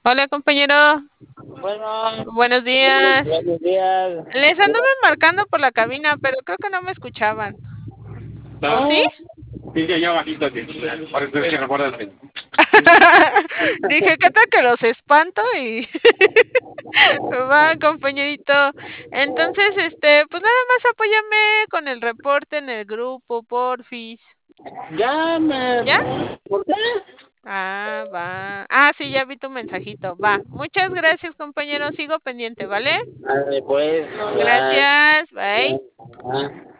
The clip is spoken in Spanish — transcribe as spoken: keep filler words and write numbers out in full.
Hola, compañero. Bueno, Buenos días. buenos días. Les anduve marcando por la cabina, pero creo que no me escuchaban. ¿O sí? No, dice yo bajito que parece que recuerdas que Dije, ¿qué tal que los espanto? Y va, compañerito. Entonces, este, pues nada más apóyame con el reporte en el grupo, porfis. ya me... ¿Ya? ¿Por qué? Ah, va. Ah, sí, ya vi tu mensajito. Va. Muchas gracias, compañero. Sigo pendiente, ¿vale? Vale, pues, ya, Gracias. ya, Bye. ya.